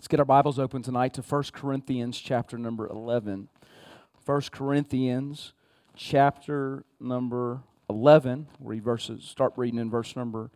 Get our Bibles open tonight to 1 Corinthians chapter number 11. 1 Corinthians chapter number 11. Start reading in verse number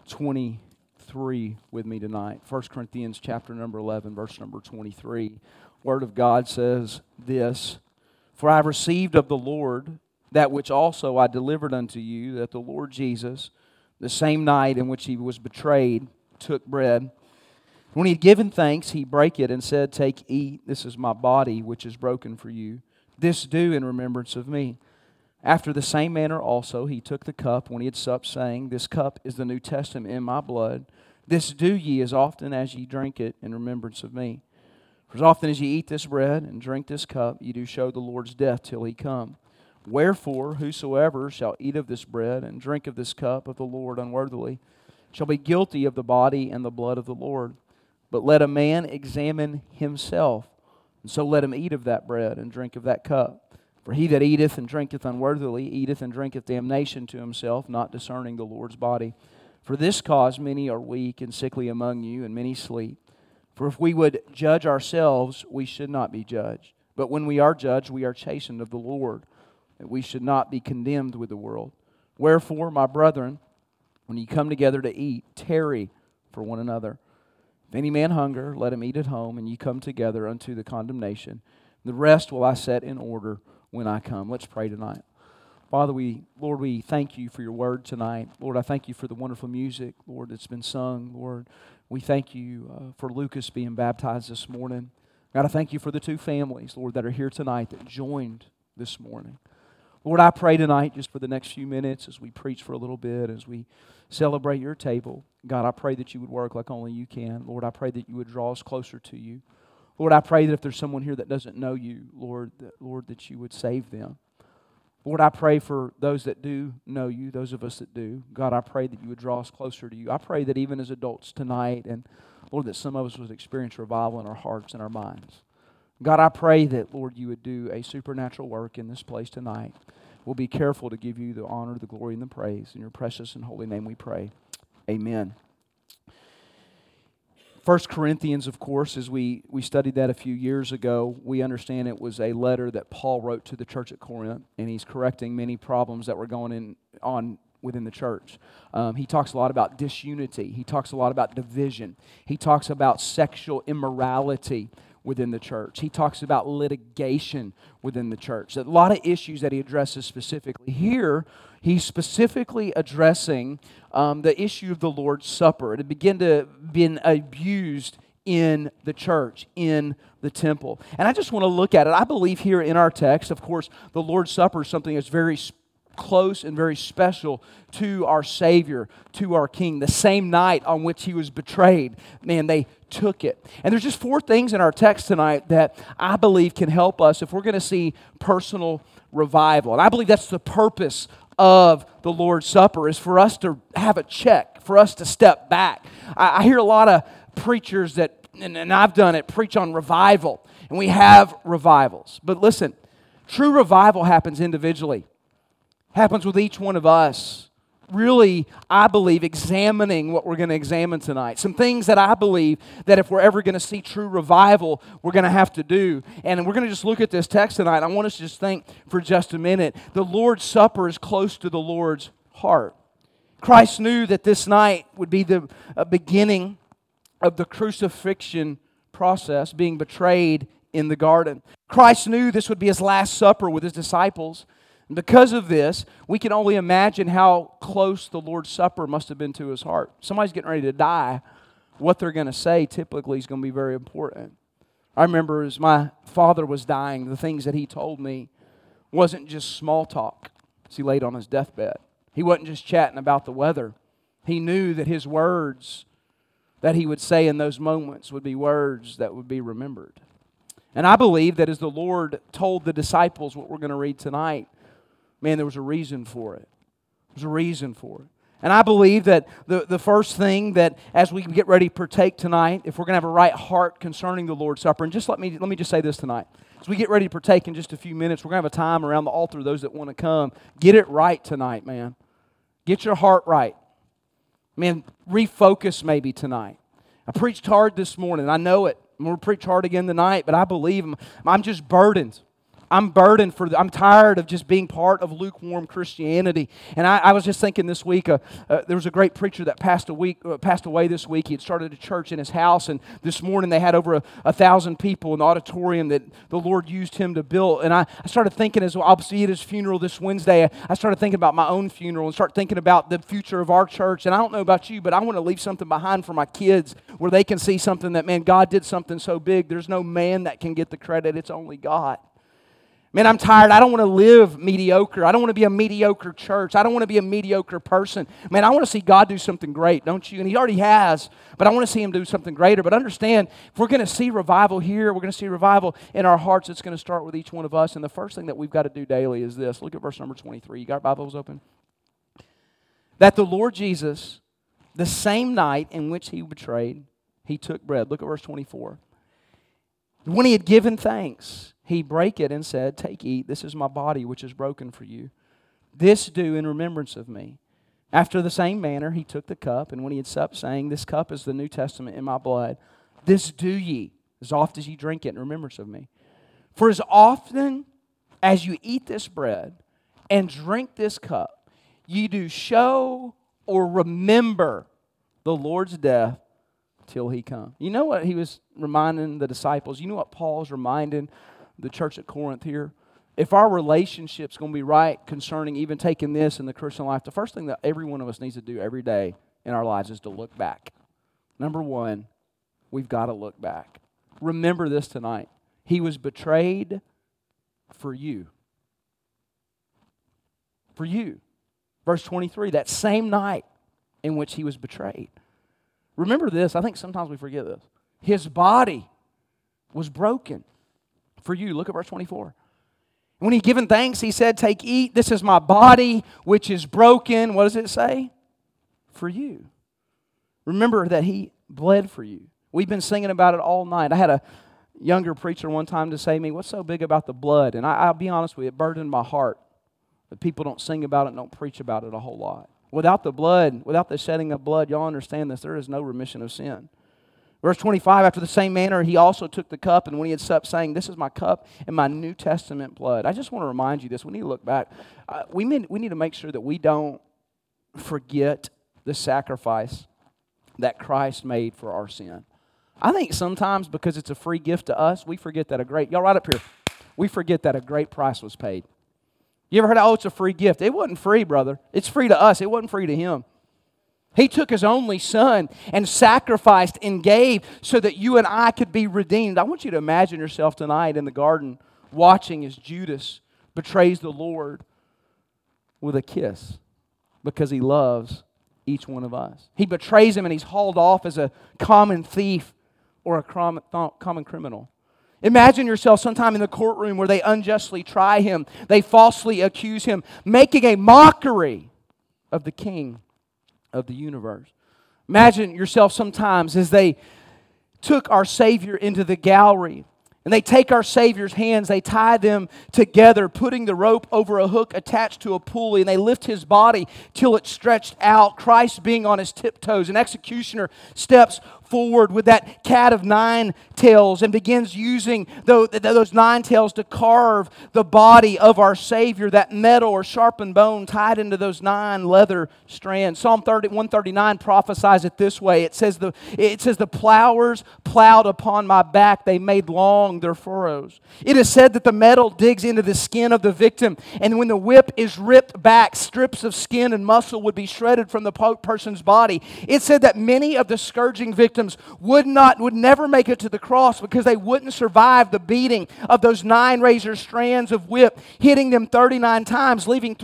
23 with me tonight. 1 Corinthians chapter number 11, verse number 23. Word of God says this: For I have received of the Lord that which also I delivered unto you, that the Lord Jesus, the same night in which he was betrayed, took bread. When he had given thanks, he brake it and said, Take, eat, this is my body, which is broken for you. This do in remembrance of me. After the same manner also he took the cup when he had supped, saying, This cup is the New Testament in my blood. This do ye as often as ye drink it in remembrance of me. For as often as ye eat this bread and drink this cup, ye do show the Lord's death till he come. Wherefore, whosoever shall eat of this bread and drink of this cup of the Lord unworthily shall be guilty of the body and the blood of the Lord. But let a man examine himself, and so let him eat of that bread and drink of that cup. For he that eateth and drinketh unworthily eateth and drinketh damnation to himself, not discerning the Lord's body. For this cause many are weak and sickly among you, and many sleep. For if we would judge ourselves, we should not be judged. But when we are judged, we are chastened of the Lord, that we should not be condemned with the world. Wherefore, my brethren, when ye come together to eat, tarry for one another. If any man hunger, let him eat at home, and ye come together unto the condemnation. The rest will I set in order when I come. Let's pray tonight. Father, Lord, we thank you for your word tonight. Lord, I thank you for the wonderful music, Lord, that's been sung. Lord, we thank you for Lucas being baptized this morning. God, I thank you for the two families, Lord, that are here tonight that joined this morning. Lord, I pray tonight just for the next few minutes as we preach for a little bit, as we celebrate your table. God, I pray that you would work like only you can. Lord, I pray that you would draw us closer to you. Lord, I pray that if there's someone here that doesn't know you, Lord, that you would save them. Lord, I pray for those that do know you, those of us that do. God, I pray that you would draw us closer to you. I pray that even as adults tonight, and Lord, that some of us would experience revival in our hearts and our minds. God, I pray that, Lord, you would do a supernatural work in this place tonight. We'll be careful to give you the honor, the glory, and the praise. In your precious and holy name we pray. Amen. 1 Corinthians, of course, as we studied that a few years ago, we understand it was a letter that Paul wrote to the church at Corinth, and he's correcting many problems that were going on within the church. He talks a lot about disunity. He talks a lot about division. He talks about sexual immorality within the church. He talks about litigation within the church. A lot of issues that he addresses specifically. Here, he's specifically addressing the issue of the Lord's Supper. It had begun to be abused in the church, in the temple. And I just want to look at it. I believe here in our text, of course, the Lord's Supper is something that's very close and very special to our Savior, to our King. The same night on which he was betrayed, man, they took it. And there's just four things in our text tonight that I believe can help us if we're going to see personal revival. And I believe that's the purpose of the Lord's Supper, is for us to have a check, for us to step back. I hear a lot of preachers that, and I've done it, preach on revival. And we have revivals. But listen, true revival happens individually. Happens with each one of us. Really, I believe, examining what we're going to examine tonight. Some things that I believe that if we're ever going to see true revival, we're going to have to do. And we're going to just look at this text tonight. I want us to just think for just a minute. The Lord's Supper is close to the Lord's heart. Christ knew that this night would be the beginning of the crucifixion process, being betrayed in the garden. Christ knew this would be his last supper with his disciples. And because of this, we can only imagine how close the Lord's Supper must have been to his heart. Somebody's getting ready to die. What they're going to say typically is going to be very important. I remember as my father was dying, the things that he told me wasn't just small talk as he laid on his deathbed. He wasn't just chatting about the weather. He knew that his words that he would say in those moments would be words that would be remembered. And I believe that as the Lord told the disciples what we're going to read tonight, man, there was a reason for it. There's a reason for it. And I believe that the first thing that as we get ready to partake tonight, if we're going to have a right heart concerning the Lord's Supper, and just let me just say this tonight. As we get ready to partake in just a few minutes, we're going to have a time around the altar, those that want to come. Get it right tonight, man. Get your heart right. Man, refocus maybe tonight. I preached hard this morning. I know it. I'm going to preach hard again tonight, but I believe I'm just burdened. I'm burdened I'm tired of just being part of lukewarm Christianity. And I was just thinking this week, there was a great preacher that passed away this week. He had started a church in his house, and this morning they had over 1,000 people in the auditorium that the Lord used him to build. And I started thinking, as well, I'll be at his funeral this Wednesday, I started thinking about my own funeral and start thinking about the future of our church. And I don't know about you, but I want to leave something behind for my kids where they can see something that, man, God did something so big. There's no man that can get the credit. It's only God. Man, I'm tired. I don't want to live mediocre. I don't want to be a mediocre church. I don't want to be a mediocre person. Man, I want to see God do something great, don't you? And He already has, but I want to see Him do something greater. But understand, if we're going to see revival here, we're going to see revival in our hearts, it's going to start with each one of us. And the first thing that we've got to do daily is this. Look at verse number 23. You got your Bibles open? That the Lord Jesus, the same night in which He betrayed, He took bread. Look at verse 24. When He had given thanks, He brake it and said, "Take, eat, this is my body which is broken for you. This do in remembrance of me." After the same manner He took the cup, and when He had supped, saying, "This cup is the New Testament in my blood. This do ye, as oft as ye drink it, in remembrance of me. For as often as you eat this bread and drink this cup, ye do show or remember the Lord's death till He come." You know what He was reminding the disciples? You know what Paul's reminding the church at Corinth here? If our relationship's going to be right concerning even taking this in the Christian life, the first thing that every one of us needs to do every day in our lives is to look back. Number one, we've got to look back. Remember this tonight. He was betrayed for you. For you. Verse 23, that same night in which He was betrayed. Remember this. I think sometimes we forget this. His body was broken for you. Look at verse 24. When He had given thanks, He said, "Take, eat, this is my body which is broken." What does it say? For you. Remember that He bled for you. We've been singing about it all night. I had a younger preacher one time to say to me, "What's so big about the blood?" And I'll be honest with you, it burdened my heart that people don't sing about it and don't preach about it a whole lot. Without the blood, without the shedding of blood, y'all understand this, there is no remission of sin. Verse 25, after the same manner, He also took the cup, and when He had supped, saying, "This is my cup and my New Testament blood." I just want to remind you this. We need to look back. We need to make sure that we don't forget the sacrifice that Christ made for our sin. I think sometimes because it's a free gift to us, we forget that y'all right up here, we forget that a great price was paid. You ever heard, "Oh, it's a free gift"? It wasn't free, brother. It's free to us. It wasn't free to Him. He took His only Son and sacrificed and gave so that you and I could be redeemed. I want you to imagine yourself tonight in the garden watching as Judas betrays the Lord with a kiss because he loves each one of us. He betrays Him and he's hauled off as a common thief or a common criminal. Imagine yourself sometime in the courtroom where they unjustly try Him. They falsely accuse Him, making a mockery of the King of the universe. Imagine yourself sometimes as they took our Savior into the gallery and they take our Savior's hands, they tie them together, putting the rope over a hook attached to a pulley, and they lift His body till it's stretched out, Christ being on His tiptoes. An executioner steps forward with that cat of nine tails and begins using those nine tails to carve the body of our Savior, that metal or sharpened bone tied into those nine leather strands. Psalm 139 prophesies it this way. It says, the plowers plowed upon my back, they made long their furrows. It is said that the metal digs into the skin of the victim, and when the whip is ripped back, strips of skin and muscle would be shredded from the person's body. It said that many of the scourging victims would never make it to the cross because they wouldn't survive the beating of those nine razor strands of whip, hitting them 39 times, leaving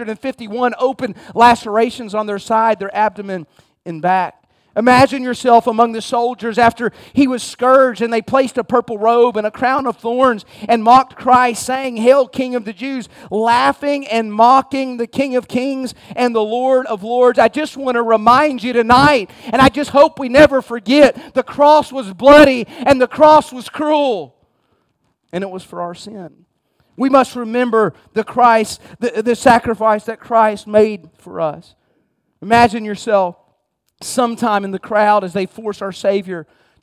351 open lacerations on their side, their abdomen, and back. Imagine yourself among the soldiers after He was scourged and they placed a purple robe and a crown of thorns and mocked Christ, saying, "Hail, King of the Jews," laughing and mocking the King of Kings and the Lord of Lords. I just want to remind you tonight, and I just hope we never forget, the cross was bloody and the cross was cruel, and it was for our sin. We must remember the sacrifice that Christ made for us. Imagine yourself sometime in the crowd as they force our Savior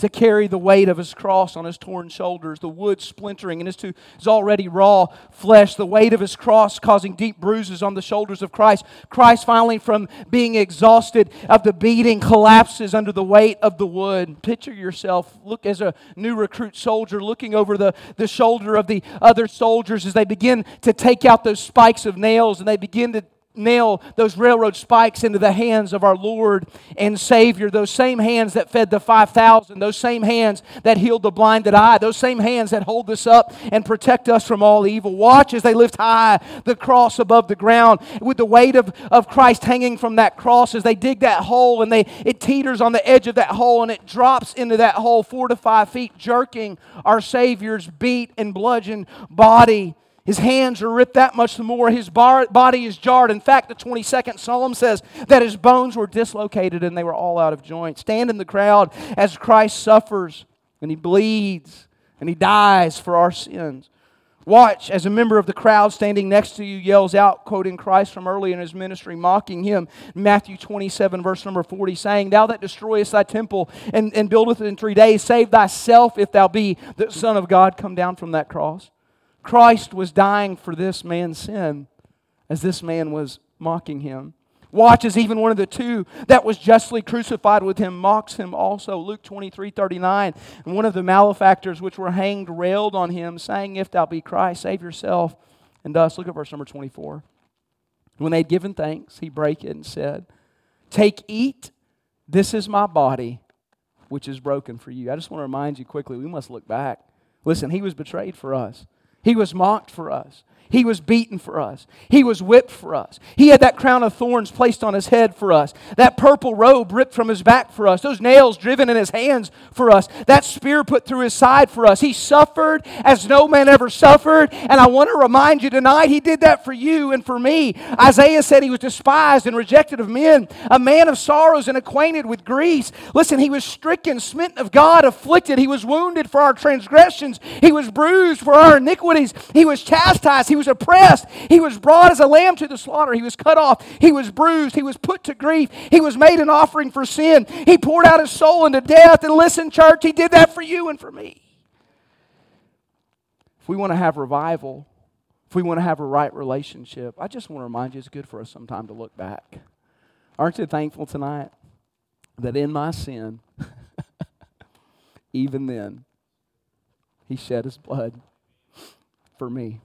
to carry the weight of his cross on his torn shoulders, the wood splintering in his already raw flesh, the weight of his cross causing deep bruises on the shoulders of Christ. Christ finally, from being exhausted of the beating, collapses under the weight of the wood. Picture yourself, look as a new recruit soldier looking over the shoulder of the other soldiers as they begin to take out those spikes of nails and they begin to nail those railroad spikes into the hands of our Lord and Savior. Those same hands that fed the 5,000, those same hands that healed the blinded eye, those same hands that hold us up and protect us from all evil. Watch as they lift high the cross above the ground with the weight of Christ hanging from that cross as they dig that hole and it teeters on the edge of that hole and it drops into that hole 4 to 5 feet, jerking our Savior's beat and bludgeoned body. His hands are ripped that much the more. His body is jarred. In fact, the 22nd Psalm says that his bones were dislocated and they were all out of joint. Stand in the crowd as Christ suffers and he bleeds and he dies for our sins. Watch as a member of the crowd standing next to you yells out, quoting Christ from early in his ministry, mocking him. Matthew 27, verse number 40, saying, Thou that destroyest thy temple and buildeth it in 3 days, save thyself if thou be the Son of God. Come down from that cross. Christ was dying for this man's sin as this man was mocking him. Watch as even one of the two that was justly crucified with him mocks him also. Luke 23:39. And one of the malefactors which were hanged railed on him, saying, If thou be Christ, save yourself and us. Look at verse number 24. When they had given thanks, he brake it and said, Take, eat, this is my body, which is broken for you. I just want to remind you quickly, we must look back. Listen, he was betrayed for us. He was mocked for us. He was beaten for us. He was whipped for us. He had that crown of thorns placed on his head for us. That purple robe ripped from his back for us. Those nails driven in his hands for us. That spear put through his side for us. He suffered as no man ever suffered. And I want to remind you tonight, he did that for you and for me. Isaiah said he was despised and rejected of men, a man of sorrows and acquainted with griefs. Listen, he was stricken, smitten of God, afflicted. He was wounded for our transgressions. He was bruised for our iniquities. He was chastised. He was oppressed. He was brought as a lamb to the slaughter. He was cut off. He was bruised. He was put to grief. He was made an offering for sin. He poured out his soul into death. And listen, church, he did that for you and for me. If we want to have revival, if we want to have a right relationship, I just want to remind you it's good for us sometime to look back. Aren't you thankful tonight that in my sin, even then, he shed his blood for me?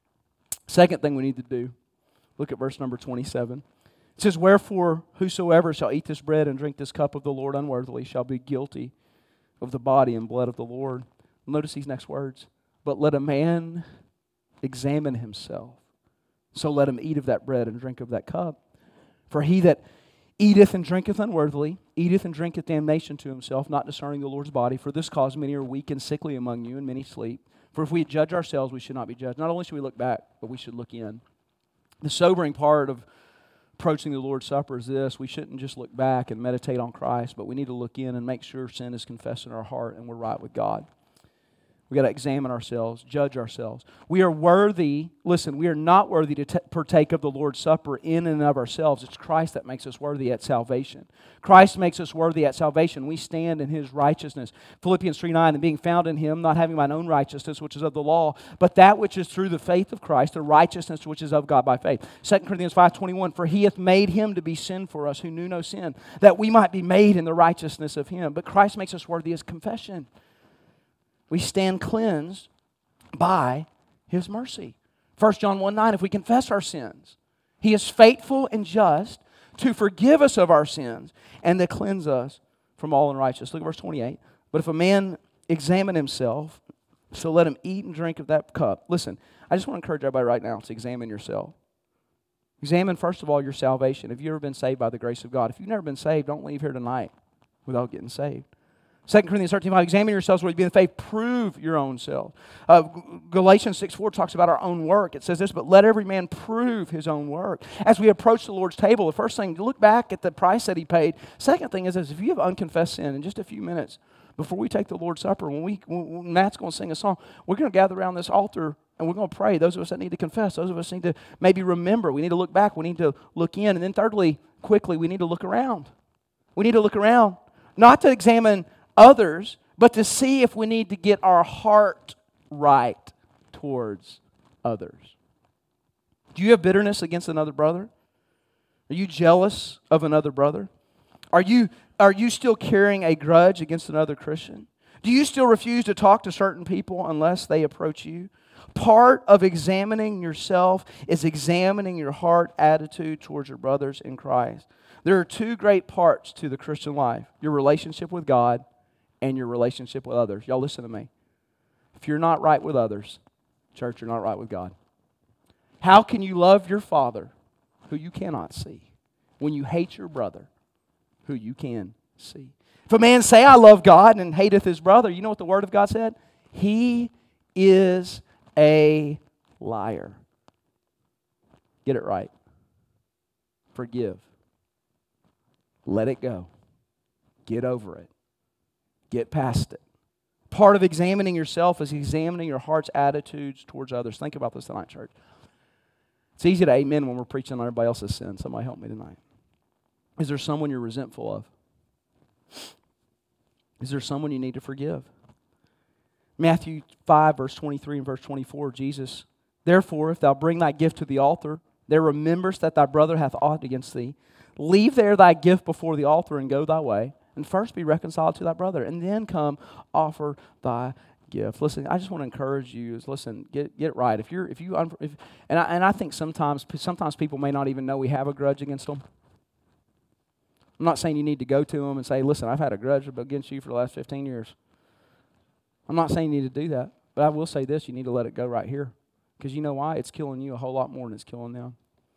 Second thing we need to do, look at verse number 27. It says, Wherefore whosoever shall eat this bread and drink this cup of the Lord unworthily shall be guilty of the body and blood of the Lord. Notice these next words. But let a man examine himself. So let him eat of that bread and drink of that cup. For he that eateth and drinketh unworthily, eateth and drinketh damnation to himself, not discerning the Lord's body. For this cause many are weak and sickly among you, and many sleep. For if we judge ourselves, we should not be judged. Not only should we look back, but we should look in. The sobering part of approaching the Lord's Supper is this. We shouldn't just look back and meditate on Christ, but we need to look in and make sure sin is confessed in our heart and we're right with God. We got to examine ourselves, judge ourselves. We are worthy, listen, we are not worthy to partake of the Lord's Supper in and of ourselves. It's Christ that makes us worthy at salvation. Christ makes us worthy at salvation. We stand in His righteousness. Philippians 3:9, and being found in Him, not having mine own righteousness, which is of the law, but that which is through the faith of Christ, the righteousness which is of God by faith. 2 Corinthians 5:21, for He hath made Him to be sin for us who knew no sin, that we might be made in the righteousness of Him. But Christ makes us worthy as confession. We stand cleansed by His mercy. 1 John 1:9, if we confess our sins, He is faithful and just to forgive us of our sins and to cleanse us from all unrighteousness. Look at verse 28. But if a man examine himself, so let him eat and drink of that cup. Listen, I just want to encourage everybody right now to examine yourself. Examine, first of all, your salvation. Have you ever been saved by the grace of God? If you've never been saved, don't leave here tonight without getting saved. 2 Corinthians 13:5, examine yourselves whether you be in faith, prove your own self. Galatians 6:4 talks about our own work. It says this, but let every man prove his own work. As we approach the Lord's table, the first thing, look back at the price that He paid. Second thing is this, if you have unconfessed sin, in just a few minutes, before we take the Lord's Supper, when Matt's going to sing a song, we're going to gather around this altar and we're going to pray. Those of us that need to confess, those of us need to maybe remember. We need to look back. We need to look in. And then thirdly, quickly, we need to look around. We need to look around, not to examine others, but to see if we need to get our heart right towards others. Do you have bitterness against another brother? Are you jealous of another brother? Are you still carrying a grudge against another Christian? Do you still refuse to talk to certain people unless they approach you? Part of examining yourself is examining your heart attitude towards your brothers in Christ. There are two great parts to the Christian life: your relationship with God and your relationship with others. Y'all listen to me. If you're not right with others, church, you're not right with God. How can you love your Father, who you cannot see, when you hate your brother, who you can see? If a man say, I love God, and hateth his brother, you know what the Word of God said? He is a liar. Get it right. Forgive. Let it go. Get over it. Get past it. Part of examining yourself is examining your heart's attitudes towards others. Think about this tonight, church. It's easy to amen when we're preaching on everybody else's sin. Somebody help me tonight. Is there someone you're resentful of? Is there someone you need to forgive? Matthew 5, verse 23 and verse 24, Jesus, therefore, if thou bring thy gift to the altar, there rememberest that thy brother hath aught against thee, leave there thy gift before the altar and go thy way, and first be reconciled to thy brother, and then come offer thy gift. Listen, I just want to encourage you. Listen, get it right. I think sometimes people may not even know we have a grudge against them. I'm not saying you need to go to them and say, listen, I've had a grudge against you for the last 15 years. I'm not saying you need to do that, but I will say this: you need to let it go right here, because you know why? It's killing you a whole lot more than it's killing them.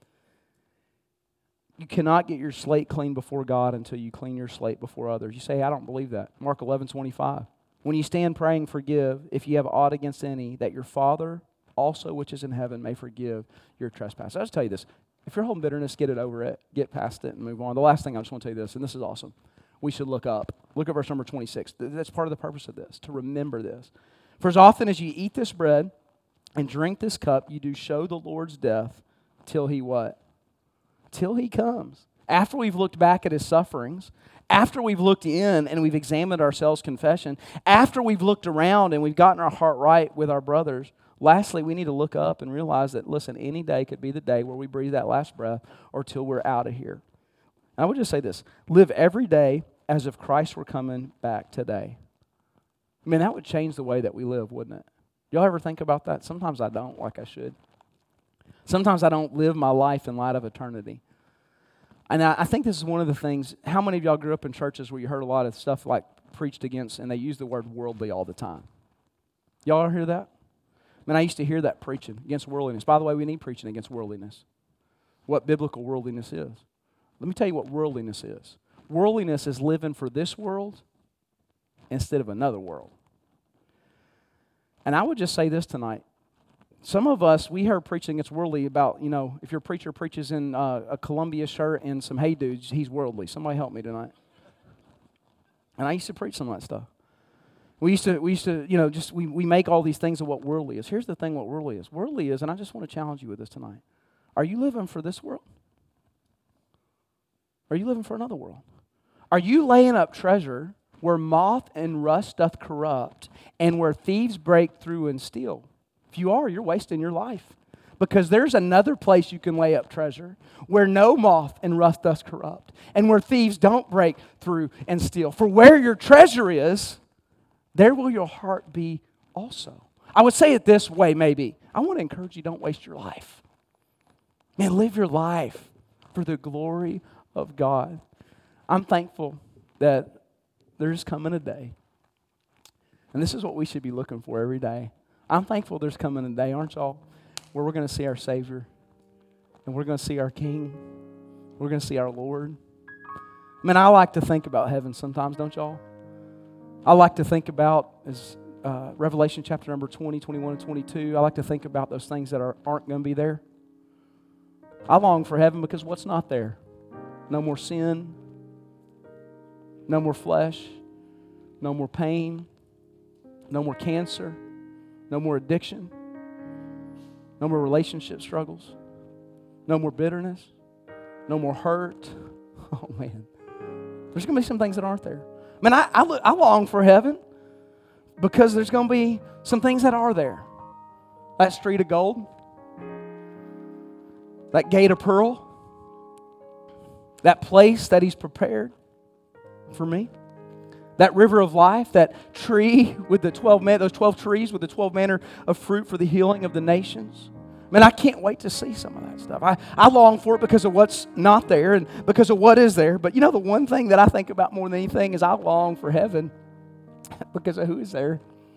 You cannot get your slate clean before God until you clean your slate before others. You say, I don't believe that. Mark 11:25. When you stand praying, forgive if you have aught against any, that your Father also which is in heaven may forgive your trespasses. I'll just tell you this. If you're holding bitterness, get it over it. Get past it and move on. The last thing I just want to tell you this, and this is awesome. We should look up. Look at verse number 26. That's part of the purpose of this, to remember this. For as often as you eat this bread and drink this cup, you do show the Lord's death till He what? Till He comes. After we've looked back at His sufferings, after we've looked in and we've examined ourselves, confession, after we've looked around and we've gotten our heart right with our brothers, lastly, we need to look up and realize that, listen, any day could be the day where we breathe that last breath or till we're out of here. And I would just say this: live every day as if Christ were coming back today. I mean, that would change the way that we live, wouldn't it? Y'all ever think about that? Sometimes I don't, like I should. Sometimes I don't live my life in light of eternity. And I think this is one of the things. How many of y'all grew up in churches where you heard a lot of stuff like preached against, and they use the word worldly all the time? Y'all ever hear that? Man, I used to hear that preaching against worldliness. By the way, we need preaching against worldliness. What biblical worldliness is. Let me tell you what worldliness is. Worldliness is living for this world instead of another world. And I would just say this tonight. Some of us, we heard preaching against worldly about, if your preacher preaches in a Columbia shirt and some Hey Dudes, he's worldly. Somebody help me tonight. And I used to preach some of that stuff. We used to, we make all these things of what worldly is. Here's the thing what worldly is. Worldly is, and I just want to challenge you with this tonight. Are you living for this world? Are you living for another world? Are you laying up treasure where moth and rust doth corrupt and where thieves break through and steal? If you are, you're wasting your life. Because there's another place you can lay up treasure where no moth and rust doth corrupt and where thieves don't break through and steal. For where your treasure is, there will your heart be also. I would say it this way maybe. I want to encourage you, don't waste your life. Man, live your life for the glory of God. I'm thankful that there's coming a day, and this is what we should be looking for every day. I'm thankful there's coming a day, aren't y'all, where we're going to see our Savior, and we're going to see our King, we're going to see our Lord. Man, I like to think about heaven sometimes, don't y'all? I like to think about, as Revelation chapter number 20, 21, and 22, I like to think about those things that aren't going to be there. I long for heaven because what's not there? No more sin, no more flesh, no more pain, no more cancer, no more addiction, no more relationship struggles, no more bitterness, no more hurt. Oh man, there's going to be some things that aren't there. Man, I long for heaven because there's going to be some things that are there. That street of gold, that gate of pearl, that place that He's prepared for me, that river of life, that tree with those 12 trees with the 12 manner of fruit for the healing of the nations. Man, I can't wait to see some of that stuff. I long for it because of what's not there and because of what is there. But you know, the one thing that I think about more than anything is I long for heaven because of who is there.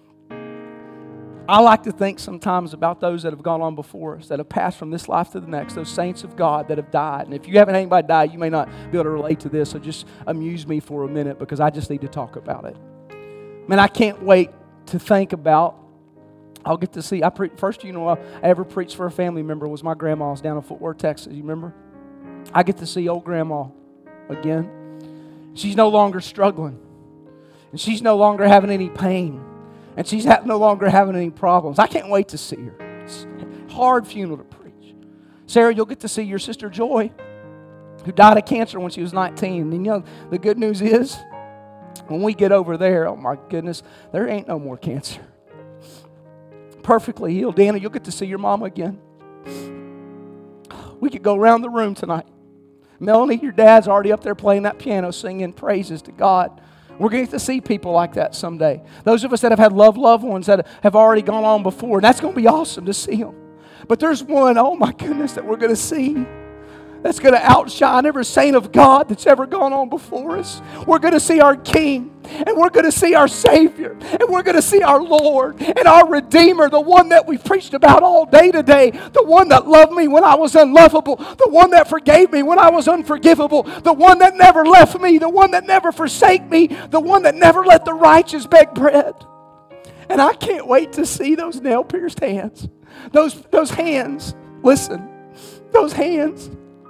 I like to think sometimes about those that have gone on before us, that have passed from this life to the next, those saints of God that have died. And if you haven't had anybody die, you may not be able to relate to this, so just amuse me for a minute because I just need to talk about it. Man, I can't wait to think about, I'll get to see, first funeral I ever preached for a family member was my grandma's down in Fort Worth, Texas. You remember? I get to see old grandma again. She's no longer struggling. And she's no longer having any pain. And she's no longer having any problems. I can't wait to see her. It's a hard funeral to preach. Sarah, you'll get to see your sister Joy, who died of cancer when she was 19. And you know, the good news is, when we get over there, oh my goodness, there ain't no more cancer. Perfectly healed. Dana, you'll get to see your mama again. We could go around the room tonight. Melanie, your dad's already up there playing that piano, singing praises to God. We're going to get to see people like that someday. Those of us that have had loved ones that have already gone on before, and that's going to be awesome to see them. But there's one, oh my goodness, that we're going to see that's going to outshine every saint of God that's ever gone on before us. We're going to see our King, and we're going to see our Savior, and we're going to see our Lord and our Redeemer, the one that we've preached about all day today, the one that loved me when I was unlovable, the one that forgave me when I was unforgivable, the one that never left me, the one that never forsake me, the one that never let the righteous beg bread. And I can't wait to see those nail-pierced hands. Those hands, listen, those hands.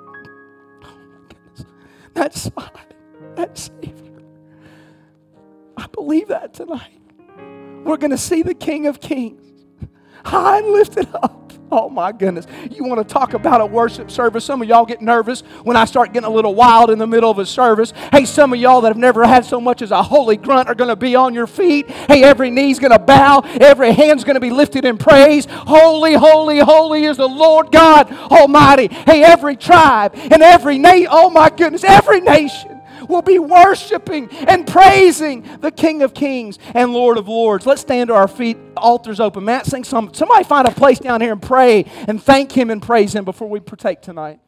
That side, that Savior. I believe that tonight. We're going to see the King of Kings high and lifted up. Oh my goodness. You want to talk about a worship service? Some of y'all get nervous when I start getting a little wild in the middle of a service. Hey, some of y'all that have never had so much as a holy grunt are going to be on your feet. Hey, every knee's going to bow. Every hand's going to be lifted in praise. Holy, holy, holy is the Lord God Almighty. Hey, every tribe and every nation, oh my goodness, every nation will be worshiping and praising the King of Kings and Lord of Lords. Let's stand to our feet. Altar's open. Matt, sing some. Somebody find a place down here and pray and thank Him and praise Him before we partake tonight.